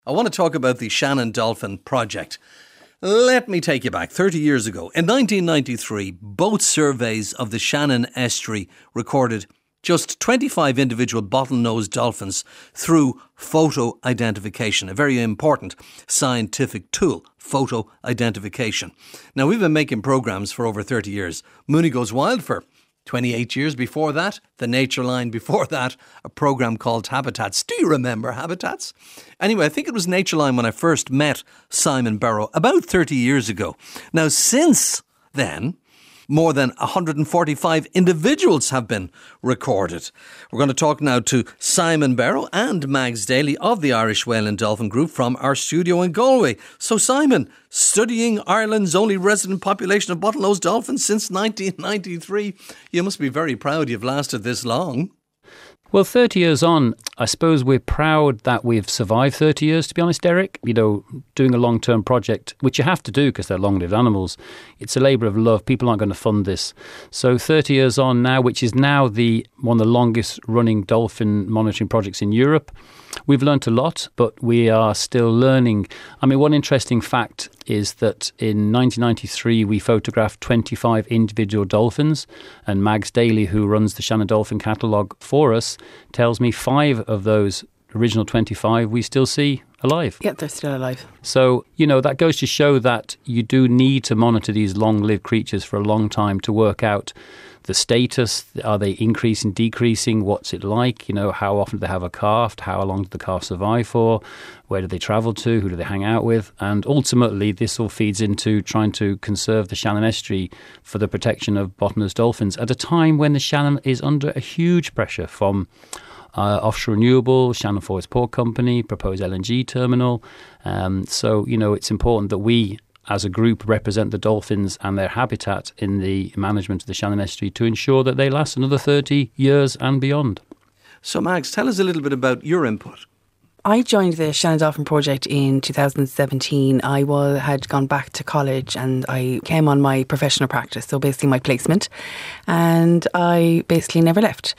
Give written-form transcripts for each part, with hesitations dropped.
I want to talk about the Shannon Dolphin project. Let me take you back 30 years ago. In 1993, both surveys of the Shannon estuary recorded just 25 individual bottlenose dolphins through photo identification, a very important scientific tool, photo identification. Now, we've been making programmes for over 30 years. Mooney Goes Wild for 28 years before that, The Nature Line before that, a programme called Habitats. Do you remember Habitats? Anyway, I think it was Nature Line when I first met Simon Barrow about 30 years ago. Now, since then, more than 145 individuals have been recorded. We're going to talk now to Simon Barrow and Mags Daly of the Irish Whale and Dolphin Group from our studio in Galway. So Simon, studying Ireland's only resident population of bottlenose dolphins since 1993, you must be very proud you've lasted this long. Well, 30 years on, I suppose we're proud that we've survived 30 years, to be honest, Derek. You know, doing a long-term project, which you have to do because they're long-lived animals, it's a labour of love. People aren't going to fund this. So 30 years on now, which is now one of the longest-running dolphin monitoring projects in Europe, we've learnt a lot, but we are still learning. I mean, one interesting fact is that in 1993, we photographed 25 individual dolphins, and Mags Daly, who runs the Shannon Dolphin catalogue for us, tells me 5 of those original 25 we still see alive. Yeah, they're still alive. So, you know, that goes to show that you do need to monitor these long-lived creatures for a long time to work out the status. Are they increasing, decreasing? What's it like? You know, how often do they have a calf? How long do the calf survive for? Where do they travel to? Who do they hang out with? And ultimately, this all feeds into trying to conserve the Shannon estuary for the protection of bottlenose dolphins at a time when the Shannon is under a huge pressure from offshore renewable, Shannon Forest Port Company, proposed LNG terminal. So, you know, it's important that we, as a group, represent the dolphins and their habitat in the management of the Shannon estuary to ensure that they last another 30 years and beyond. So, Mags, tell us a little bit about your input. I joined the Shannon Dolphin project in 2017. I had gone back to college and I came on my professional practice, so basically my placement, and I basically never left.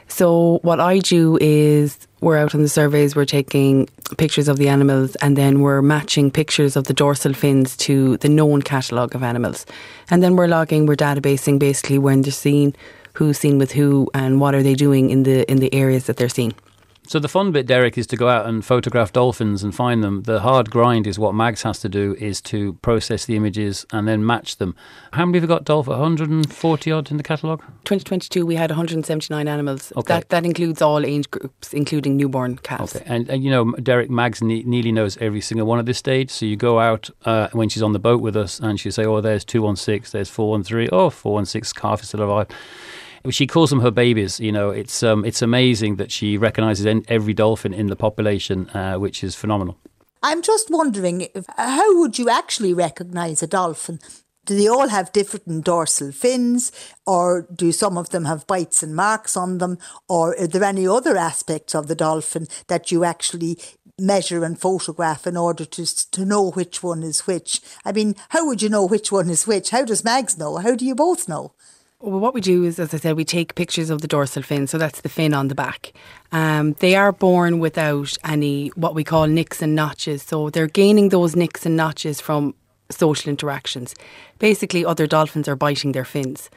So what I do is we're out on the surveys, we're taking pictures of the animals, and then we're matching pictures of the dorsal fins to the known catalogue of animals. And then we're databasing basically when they're seen, who's seen with who, and what are they doing in the areas that they're seen. So the fun bit, Derek, is to go out and photograph dolphins and find them. The hard grind is what Mags has to do, is to process the images and then match them. How many have you got, Dolph? 140 odd in the catalogue? 2022 we had 179 animals. Okay. That includes all age groups, including newborn calves. Okay. And you know, Derek, Mags nearly knows every single one at this stage. So you go out when she's on the boat with us and she'll say, oh, there's 216, there's 413. Oh, 416 calf is still alive. She calls them her babies. You know, it's amazing that she recognises every dolphin in the population, which is phenomenal. I'm just wondering, how would you actually recognise a dolphin? Do they all have different dorsal fins, or do some of them have bites and marks on them, or are there any other aspects of the dolphin that you actually measure and photograph in order to know which one is which? I mean, how would you know which one is which? How does Mags know? How do you both know? Well, what we do is, as I said, we take pictures of the dorsal fin, so that's the fin on the back. They are born without any what we call nicks and notches, so they're gaining those nicks and notches from social interactions. Basically, other dolphins are biting their fins,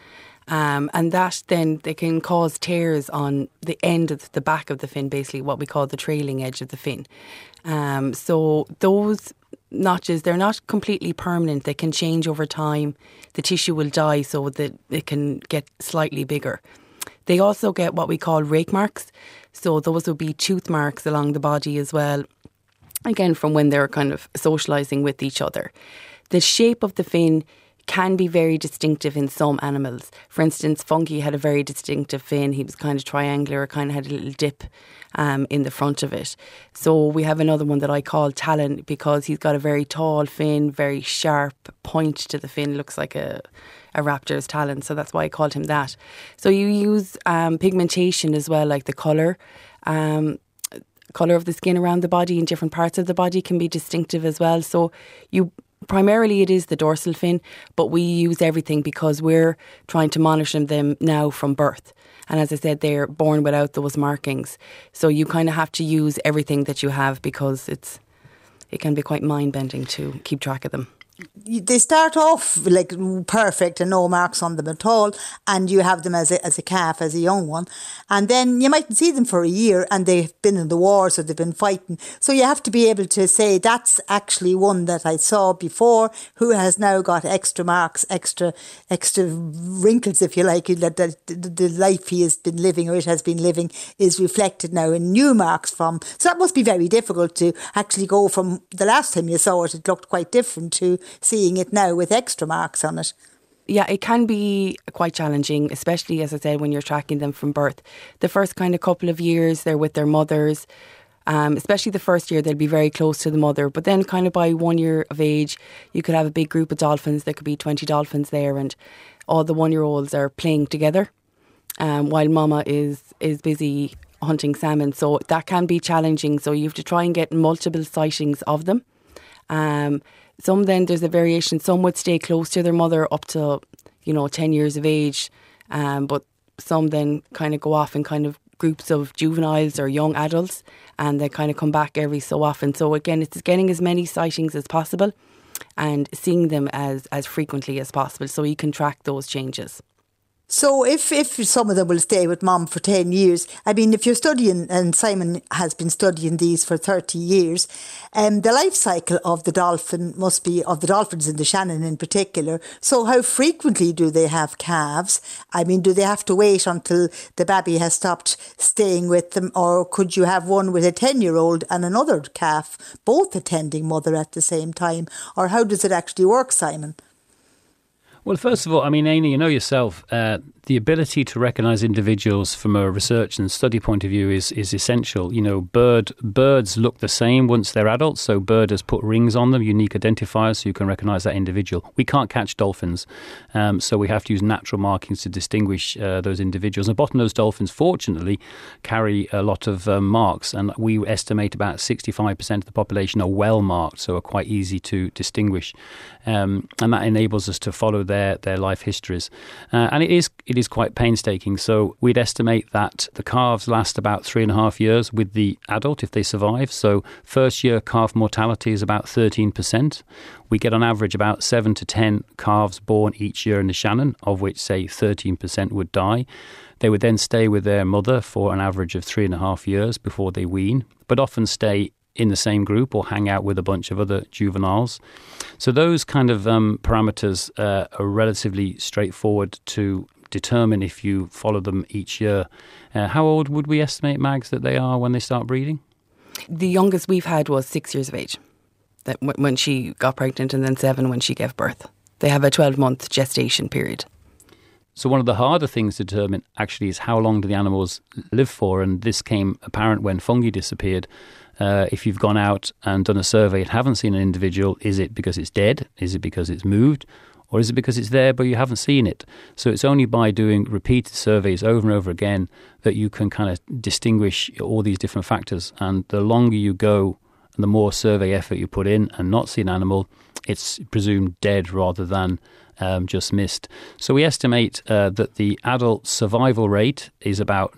and that then they can cause tears on the end of the back of the fin, basically what we call the trailing edge of the fin. So those notches, they're not completely permanent. They can change over time. The tissue will die so that it can get slightly bigger. They also get what we call rake marks. So those will be tooth marks along the body as well. Again, from when they're kind of socialising with each other. The shape of the fin can be very distinctive in some animals. For instance, Funky had a very distinctive fin. He was kind of triangular, kind of had a little dip in the front of it. So we have another one that I call Talon, because he's got a very tall fin, very sharp point to the fin, looks like a raptor's talon, so that's why I called him that. So you use pigmentation as well, like the colour of the skin around the body in different parts of the body can be distinctive as well. So primarily it is the dorsal fin, but we use everything because we're trying to monitor them now from birth. And as I said, they're born without those markings. So you kind of have to use everything that you have because it's it can be quite mind-bending to keep track of them. They start off like perfect and no marks on them at all, and you have them as a calf, as a young one, and then you mightn't see them for a year, and they've been in the wars or they've been fighting. So you have to be able to say that's actually one that I saw before, who has now got extra marks, extra wrinkles, if you like, that the life he has been living or it has been living is reflected now in new marks from. So that must be very difficult to actually go from the last time you saw it looked quite different, to seeing it now with extra marks on it. Yeah, it can be quite challenging, especially, as I said, when you're tracking them from birth. The first kind of couple of years, they're with their mothers. Especially the first year, they'll be very close to the mother. But then kind of by 1 year of age, you could have a big group of dolphins. There could be 20 dolphins there, and all the 1-year-olds are playing together while mama is busy hunting salmon. So that can be challenging. So you have to try and get multiple sightings of them. Some then there's a variation. Some would stay close to their mother up to, 10 years of age. But some then kind of go off in kind of groups of juveniles or young adults, and they kind of come back every so often. So again, it's getting as many sightings as possible and seeing them as frequently as possible so you can track those changes. So if some of them will stay with mum for 10 years, I mean, if you're studying, and Simon has been studying these for 30 years, the life cycle of the dolphin must be, of the dolphins in the Shannon in particular. So how frequently do they have calves? I mean, do they have to wait until the baby has stopped staying with them? Or could you have one with a 10-year-old and another calf, both attending mother at the same time? Or how does it actually work, Simon? Well, first of all, I mean, Aina, you know yourself, the ability to recognise individuals from a research and study point of view is essential. Birds look the same once they're adults, so bird has put rings on them, unique identifiers, so you can recognise that individual. We can't catch dolphins, so we have to use natural markings to distinguish those individuals. And bottlenose dolphins, fortunately, carry a lot of marks, and we estimate about 65% of the population are well marked, so are quite easy to distinguish. And that enables us to follow their life histories. And it is quite painstaking. So we'd estimate that the calves last about 3.5 years with the adult if they survive. So first year calf mortality is about 13%. We get on average about 7 to 10 calves born each year in the Shannon, of which, say, 13% would die. They would then stay with their mother for an average of 3.5 years before they wean, but often stay in the same group or hang out with a bunch of other juveniles. So those kind of parameters are relatively straightforward to determine if you follow them each year. How old would we estimate, Mags, that they are when they start breeding? The youngest we've had was 6 years of age, that when she got pregnant, and then 7 when she gave birth. They have a 12-month gestation period. So one of the harder things to determine actually is how long do the animals live for, and this came apparent when fungi disappeared. If you've gone out and done a survey and haven't seen an individual, is it because it's dead? Is it because it's moved? Or is it because it's there but you haven't seen it? So it's only by doing repeated surveys over and over again that you can kind of distinguish all these different factors. And the longer you go and the more survey effort you put in and not see an animal, it's presumed dead rather than just missed. So we estimate that the adult survival rate is about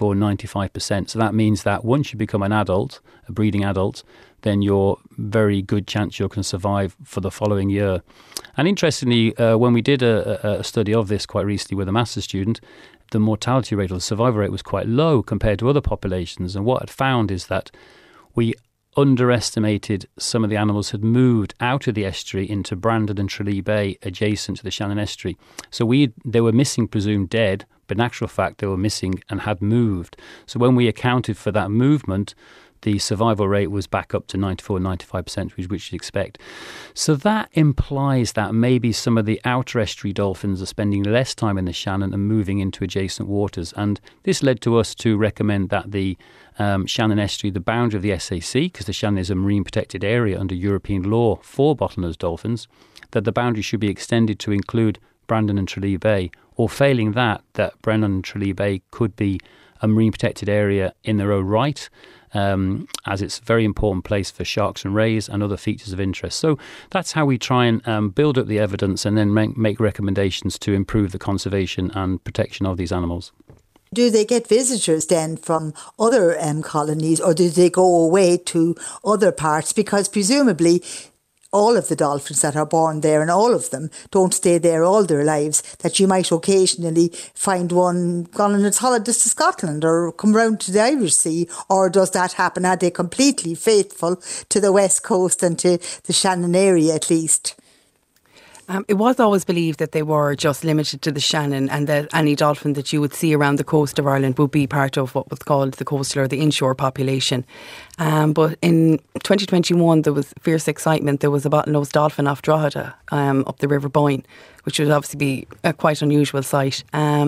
94-95%. So that means that once you become an adult, a breeding adult, then you're very good chance you can survive for the following year. And interestingly, when we did a study of this quite recently with a master's student, the mortality rate or the survival rate was quite low compared to other populations. And what I'd found is that we underestimated some of the animals had moved out of the estuary into Brandon and Tralee Bay adjacent to the Shannon estuary. So they were missing presumed dead, but in actual fact they were missing and had moved. So when we accounted for that movement, the survival rate was back up to 94-95%, which you'd expect. So that implies that maybe some of the outer estuary dolphins are spending less time in the Shannon and moving into adjacent waters. And this led to us to recommend that the Shannon estuary, the boundary of the SAC, because the Shannon is a marine protected area under European law for bottlenose dolphins, that the boundary should be extended to include Brandon and Tralee Bay, or failing that Brandon and Tralee Bay could be a marine protected area in their own right, as it's a very important place for sharks and rays and other features of interest. So that's how we try and build up the evidence and then make recommendations to improve the conservation and protection of these animals. Do they get visitors then from other colonies, or do they go away to other parts? Because presumably all of the dolphins that are born there, and all of them don't stay there all their lives, that you might occasionally find one gone on its holidays to Scotland or come round to the Irish Sea, or does that happen? Are they completely faithful to the West Coast and to the Shannon area at least? It was always believed that they were just limited to the Shannon, and that any dolphin that you would see around the coast of Ireland would be part of what was called the coastal or the inshore population. But in 2021, there was fierce excitement. There was a bottlenose dolphin off Drogheda up the River Boyne, which would obviously be a quite unusual sight.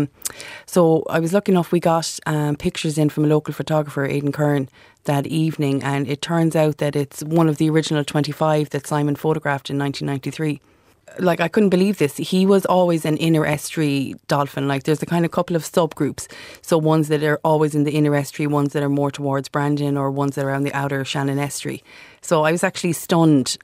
So I was lucky enough, we got pictures in from a local photographer, Aidan Kern, that evening, and it turns out that it's one of the original 25 that Simon photographed in 1993. Like, I couldn't believe this. He was always an inner estuary dolphin. Like, there's a kind of couple of subgroups. So ones that are always in the inner estuary, ones that are more towards Brandon, or ones that are on the outer Shannon estuary. So I was actually stunned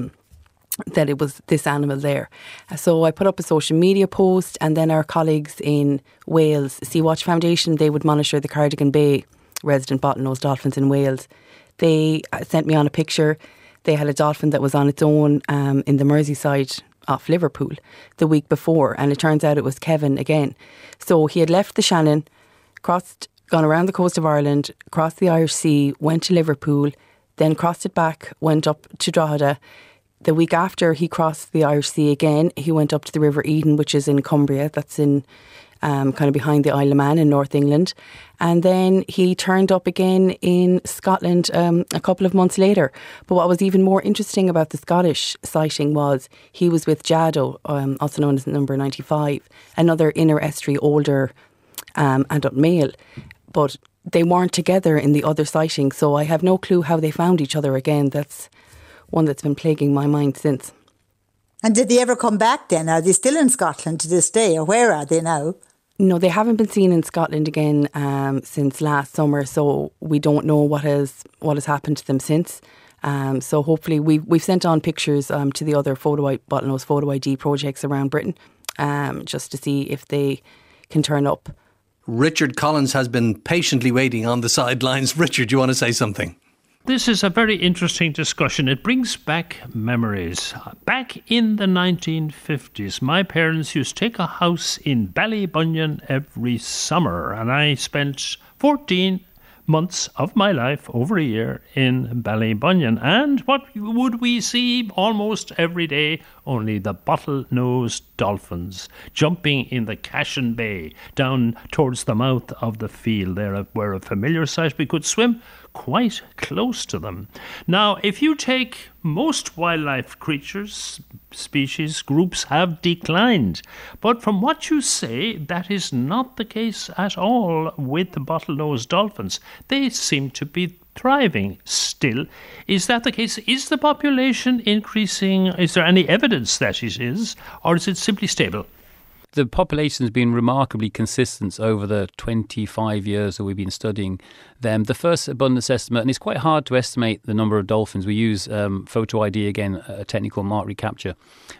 that it was this animal there. So I put up a social media post, and then our colleagues in Wales, Sea Watch Foundation, they would monitor the Cardigan Bay resident bottlenose dolphins in Wales. They sent me on a picture. They had a dolphin that was on its own in the Merseyside off Liverpool the week before, and it turns out it was Kevin again. So he had left the Shannon, gone around the coast of Ireland, crossed the Irish Sea, went to Liverpool, then crossed it back, went up to Drogheda. The week after he crossed the Irish Sea again, he went up to the River Eden, which is in Cumbria, that's in kind of behind the Isle of Man in North England. And then he turned up again in Scotland a couple of months later. But what was even more interesting about the Scottish sighting was he was with Jado, also known as number 95, another inner estuary older adult male. But they weren't together in the other sighting, so I have no clue how they found each other again. That's one that's been plaguing my mind since. And did they ever come back then? Are they still in Scotland to this day, or where are they now? No, they haven't been seen in Scotland again since last summer, so we don't know what has happened to them since. So hopefully we've sent on pictures to the other bottlenose photo ID projects around Britain, just to see if they can turn up. Richard Collins has been patiently waiting on the sidelines. Richard, do you want to say something? This is a very interesting discussion. It brings back memories. Back in the 1950s, my parents used to take a house in Ballybunion every summer, and I spent 14 months of my life, over a year, in Ballybunion. And what would we see almost every day? Only the bottlenose dolphins jumping in the Cashin Bay down towards the mouth of the field. They were a familiar sight. We could swim quite close to them. Now, if you take most wildlife creatures, species, groups have declined. But from what you say, that is not the case at all with the bottlenose dolphins. They seem to be thriving still. Is that the case? Is the population increasing? Is there any evidence that it is? Or is it simply stable? The population has been remarkably consistent over the 25 years that we've been studying them. The first abundance estimate, and it's quite hard to estimate the number of dolphins. We use photo ID again, a technical mark recapture.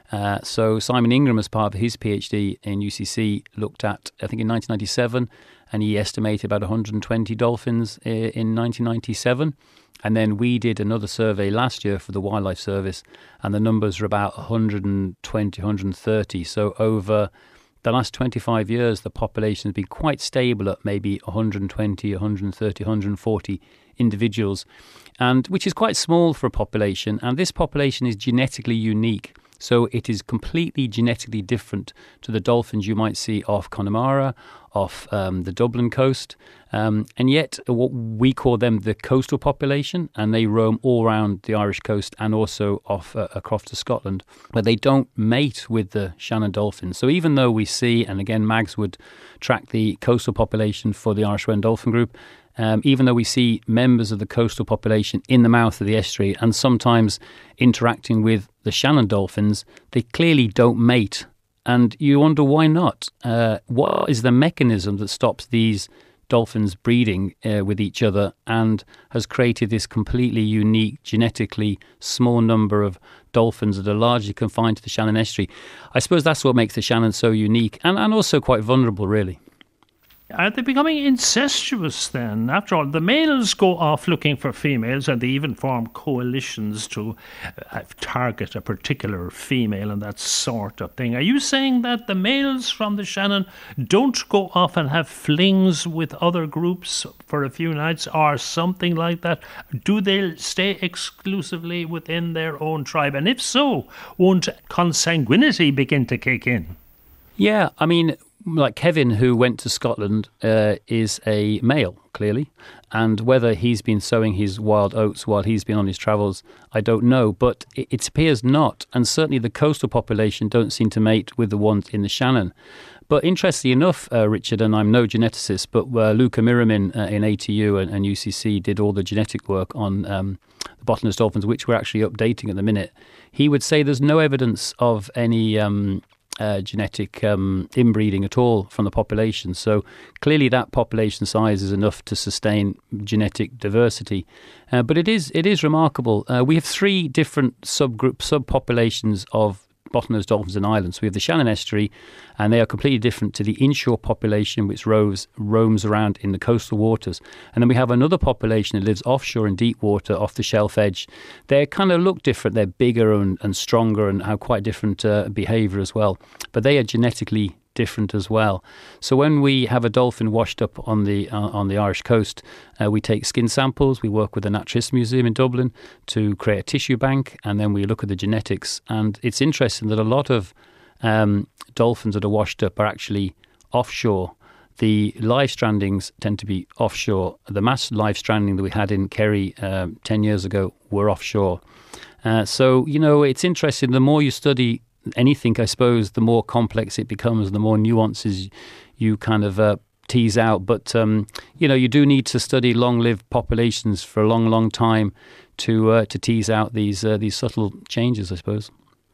So Simon Ingram, as part of his PhD in UCC, looked at, I think in 1997, and he estimated about 120 dolphins in 1997. And then we did another survey last year for the Wildlife Service, and the numbers are about 120, 130. So over the last 25 years, the population has been quite stable at maybe 120, 130, 140 individuals, and which is quite small for a population. And this population is genetically unique. So it is completely genetically different to the dolphins you might see off Connemara, off the Dublin coast. And yet what we call them the coastal population, and they roam all around the Irish coast and also off across to Scotland, but they don't mate with the Shannon dolphins. So even though we see, and again Mags would track the coastal population for the Irish Wren Dolphin Group, even though we see members of the coastal population in the mouth of the estuary and sometimes interacting with the Shannon dolphins, they clearly don't mate. And you wonder why not? What is the mechanism that stops these dolphins breeding with each other and has created this completely unique, genetically small number of dolphins that are largely confined to the Shannon estuary? I suppose that's what makes the Shannon so unique and also quite vulnerable, really. Are they becoming incestuous then? After all, the males go off looking for females, and they even form coalitions to target a particular female and that sort of thing. Are you saying that the males from the Shannon don't go off and have flings with other groups for a few nights or something like that? Do they stay exclusively within their own tribe? And if so, won't consanguinity begin to kick in? Yeah, I mean, like Kevin, who went to Scotland, is a male, clearly. And whether he's been sowing his wild oats while he's been on his travels, I don't know. But it appears not. And certainly the coastal population don't seem to mate with the ones in the Shannon. But interestingly enough, Richard, and I'm no geneticist, but Luca Miramin in ATU and UCC did all the genetic work on the bottlenose dolphins, which we're actually updating at the minute. He would say there's no evidence of any genetic inbreeding at all from the population. So clearly that population size is enough to sustain genetic diversity. But it is remarkable. We have three different subpopulations of bottlenose dolphins in Ireland. So we have the Shannon Estuary, and they are completely different to the inshore population which roams around in the coastal waters. And then we have another population that lives offshore in deep water off the shelf edge. They kind of look different. They're bigger and stronger and have quite different behaviour as well. But they are genetically different as well. So when we have a dolphin washed up on the Irish coast, we take skin samples. We work with the Naturalist Museum in Dublin to create a tissue bank, and then we look at the genetics. And it's interesting that a lot of dolphins that are washed up are actually offshore. The live strandings tend to be offshore. The mass live stranding that we had in Kerry 10 years ago were offshore. So, it's interesting. The more you study anything, I suppose, the more complex it becomes, the more nuances you kind of tease out. But, you do need to study long-lived populations for a long, long time to tease out these subtle changes, I suppose.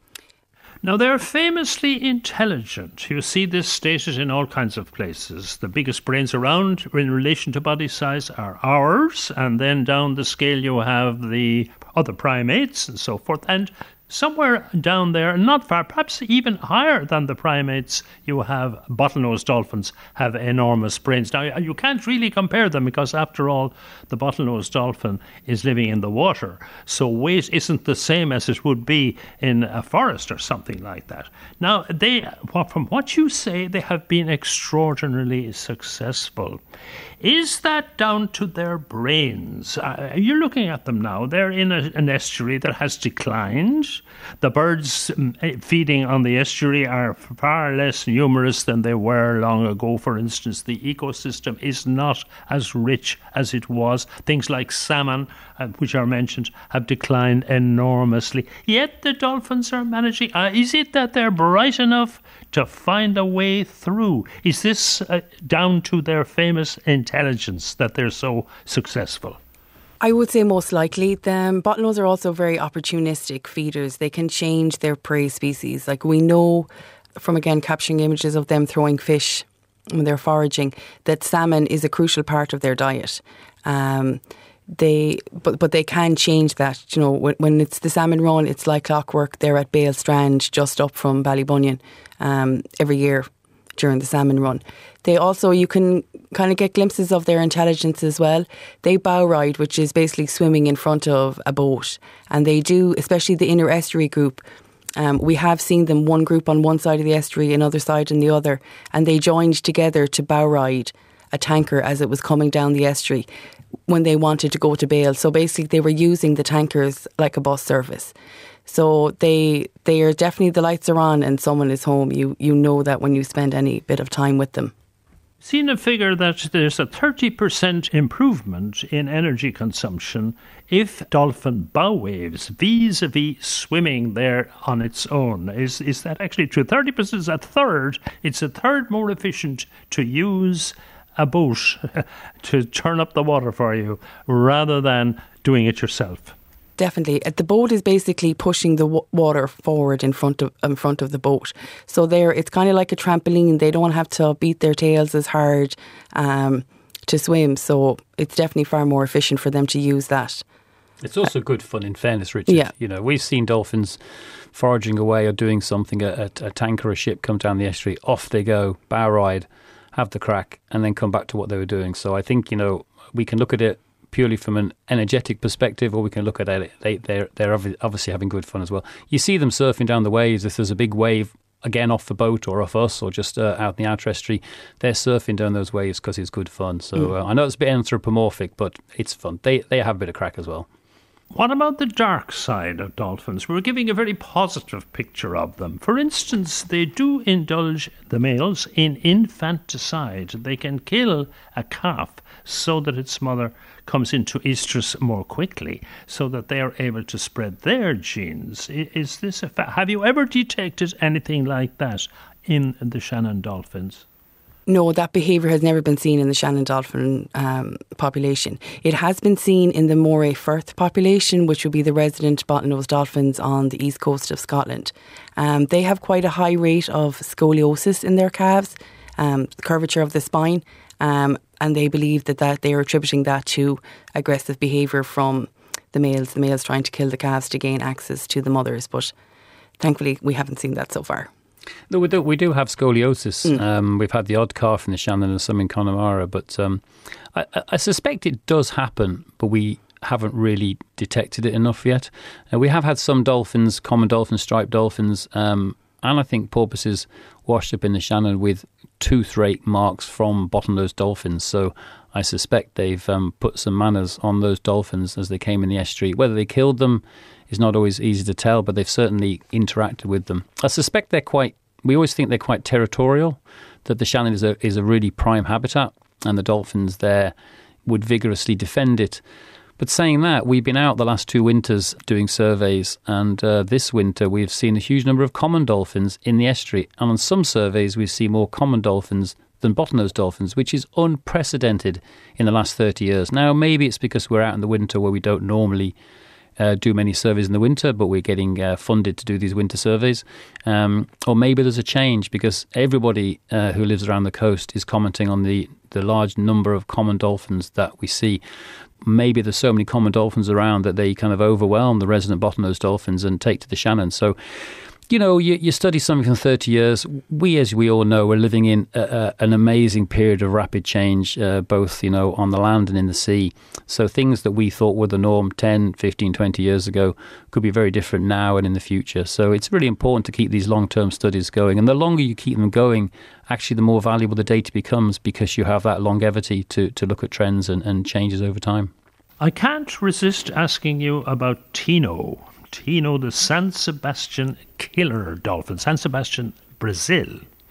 Now, they're famously intelligent. You see this stated in all kinds of places. The biggest brains around in relation to body size are ours, and then down the scale you have the other primates and so forth. And somewhere down there, not far, perhaps even higher than the primates, you have bottlenose dolphins have enormous brains. Now, you can't really compare them because, after all, the bottlenose dolphin is living in the water. So weight isn't the same as it would be in a forest or something like that. Now, from what you say, they have been extraordinarily successful. Is that down to their brains? You're looking at them now. They're in an estuary that has declined. The birds feeding on the estuary are far less numerous than they were long ago. For instance, the ecosystem is not as rich as it was. Things like salmon, which are mentioned, have declined enormously. Yet the dolphins are managing. Is it that they're bright enough to find a way through? Is this down to their famous intelligence that they're so successful? I would say most likely. The bottlenose are also very opportunistic feeders. They can change their prey species. Like we know from, again, capturing images of them throwing fish when they're foraging, that salmon is a crucial part of their diet. But they can change that. When it's the salmon run, it's like clockwork. They're at Bale Strand, just up from Ballybunion, every year during the salmon run. They also, you can kind of get glimpses of their intelligence as well. They bow ride, which is basically swimming in front of a boat. And they do, especially the inner estuary group. We have seen them, one group on one side of the estuary, another side on the other. And they joined together to bow ride a tanker as it was coming down the estuary when they wanted to go to Bale. So basically they were using the tankers like a bus service. So they are definitely, the lights are on and someone is home. You know that when you spend any bit of time with them. Seen a figure that there's a 30% improvement in energy consumption if dolphin bow waves vis-a-vis swimming there on its own. Is that actually true? 30% is a third. It's a third more efficient to use a boat to turn up the water for you rather than doing it yourself. Definitely. The boat is basically pushing the water forward in front of the boat. So it's kind of like a trampoline. They don't have to beat their tails as hard to swim. So it's definitely far more efficient for them to use that. It's also good fun, in fairness, Richard. Yeah. We've seen dolphins foraging away or doing something. A tanker or a ship come down the estuary, off they go, bow ride, have the crack, and then come back to what they were doing. So I think, we can look at it purely from an energetic perspective, or we can look at it. They're obviously having good fun as well. You see them surfing down the waves. If there's a big wave, again, off the boat or off us or just out in the outer estuary, they're surfing down those waves because it's good fun. So I know it's a bit anthropomorphic, but it's fun. They have a bit of crack as well. What about the dark side of dolphins? We're giving a very positive picture of them. For instance, they do indulge the males in infanticide. They can kill a calf so that its mother comes into estrus more quickly, so that they are able to spread their genes. Is this a fact? Have you ever detected anything like that in the Shannon dolphins? No, that behaviour has never been seen in the Shannon dolphin population. It has been seen in the Moray Firth population, which would be the resident bottlenose dolphins on the east coast of Scotland. They have quite a high rate of scoliosis in their calves, curvature of the spine, and they believe that they are attributing that to aggressive behaviour from the males trying to kill the calves to gain access to the mothers. But thankfully, we haven't seen that so far. No, we do have scoliosis. We've had the odd calf in the Shannon and some in Connemara, but I suspect it does happen, but we haven't really detected it enough yet. We have had some dolphins, common dolphins, striped dolphins, and I think porpoises washed up in the Shannon with tooth rake marks from bottlenose dolphins. So I suspect they've put some manners on those dolphins as they came in the estuary. Whether they killed them is not always easy to tell, but they've certainly interacted with them. I suspect we always think they're quite territorial, that the Shannon is a really prime habitat, and the dolphins there would vigorously defend it. But saying that, we've been out the last 2 winters doing surveys, and this winter we've seen a huge number of common dolphins in the estuary, and on some surveys we see more common dolphins than bottlenose dolphins, which is unprecedented in the last 30 years. Now, maybe it's because we're out in the winter where we don't normally do many surveys in the winter, but we're getting funded to do these winter surveys. Or maybe there's a change because everybody who lives around the coast is commenting on the large number of common dolphins that we see. Maybe there's so many common dolphins around that they kind of overwhelm the resident bottlenose dolphins and take to the Shannon. So, you study something for 30 years. As we all know, we're living in an amazing period of rapid change, both, on the land and in the sea. So things that we thought were the norm 10, 15, 20 years ago could be very different now and in the future. So it's really important to keep these long-term studies going. And the longer you keep them going, actually the more valuable the data becomes because you have that longevity to look at trends and changes over time. I can't resist asking you about Tino, the San Sebastian killer dolphin, San Sebastian, Brazil.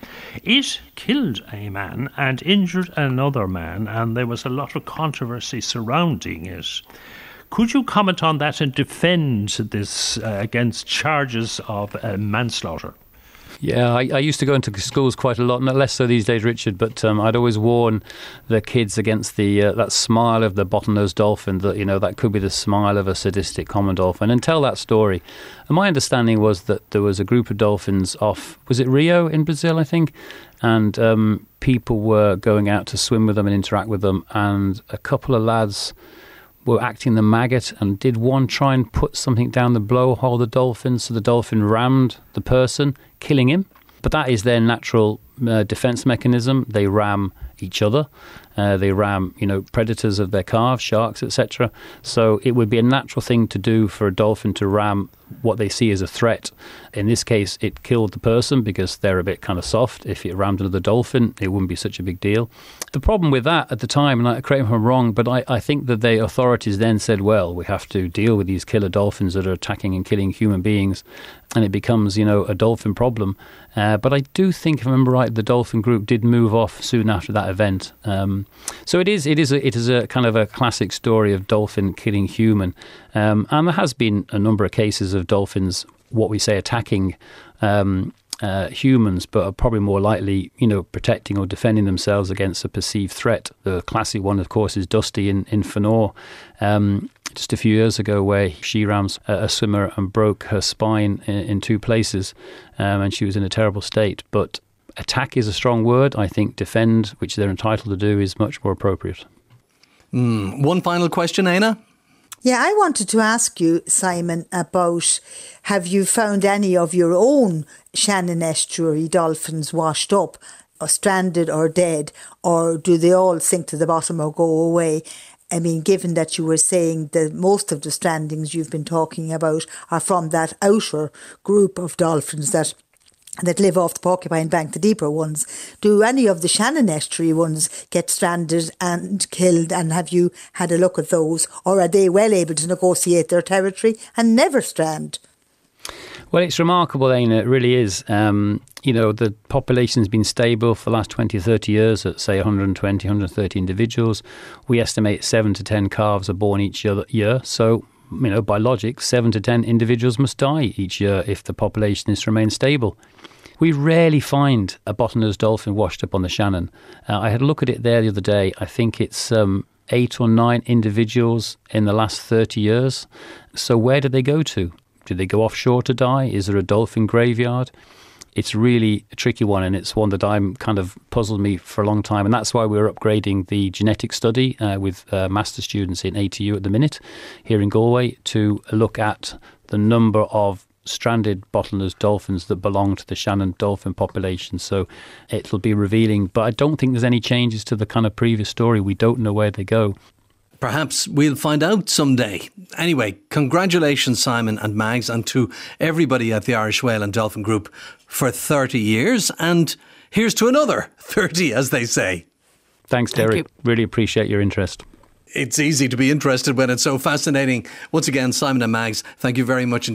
It killed a man and injured another man, and there was a lot of controversy surrounding it. Could you comment on that and defend this against charges of manslaughter? Yeah, I used to go into schools quite a lot, not less so these days, Richard, but I'd always warn the kids against that smile of the bottlenose dolphin, that could be the smile of a sadistic common dolphin, and tell that story. And my understanding was that there was a group of dolphins off, was it Rio in Brazil, I think? And people were going out to swim with them and interact with them, and a couple of lads were acting the maggot, and did one try and put something down the blowhole of the dolphin, so the dolphin rammed the person, killing him. But that is their natural defense mechanism. They ram each other. They ram, predators of their calves, sharks, etc. So it would be a natural thing to do for a dolphin to ram what they see as a threat. In this case, it killed the person because they're a bit kind of soft. If it rammed another dolphin, it wouldn't be such a big deal. The problem with that at the time, and correct me if I'm wrong, but I think that the authorities then said, well, we have to deal with these killer dolphins that are attacking and killing human beings, and it becomes, a dolphin problem. But I do think, if I remember right, the dolphin group did move off soon after that event. So it is a kind of a classic story of dolphin killing human. And there has been a number of cases of dolphins, what we say, attacking humans, but are probably more likely, protecting or defending themselves against a perceived threat. The classic one, of course, is Dusty in Fanor. Just a few years ago, where she rams a swimmer and broke her spine in 2 places, and she was in a terrible state. But attack is a strong word. I think defend, which they're entitled to do, is much more appropriate. One final question, Éanna? Yeah, I wanted to ask you, Simon, about, have you found any of your own Shannon estuary dolphins washed up stranded or dead, or do they all sink to the bottom or go away? I mean, given that you were saying that most of the strandings you've been talking about are from that outer group of dolphins that live off the Porcupine Bank, the deeper ones, do any of the Shannon estuary ones get stranded and killed? And have you had a look at those? Or are they well able to negotiate their territory and never strand? Well, it's remarkable, Aina, it really is. The population's been stable for the last 20 or 30 years at, say, 120, 130 individuals. We estimate 7 to 10 calves are born each year. So, by logic, 7 to 10 individuals must die each year if the population is to remain stable. We rarely find a bottlenose dolphin washed up on the Shannon. I had a look at it there the other day. I think it's 8 or 9 individuals in the last 30 years. So where do they go to? Do they go offshore to die? Is there a dolphin graveyard? It's really a tricky one, and it's one that I'm kind of puzzled me for a long time. And that's why we're upgrading the genetic study with master students in ATU at the minute here in Galway to look at the number of stranded bottlenose dolphins that belong to the Shannon dolphin population. So it'll be revealing, but I don't think there's any changes to the kind of previous story. We don't know where they go. Perhaps we'll find out someday. Anyway, congratulations, Simon and Mags, and to everybody at the Irish Whale and Dolphin Group for 30 years. And here's to another 30, as they say. Thanks, Derek. Really appreciate your interest. It's easy to be interested when it's so fascinating. Once again, Simon and Mags, thank you very much.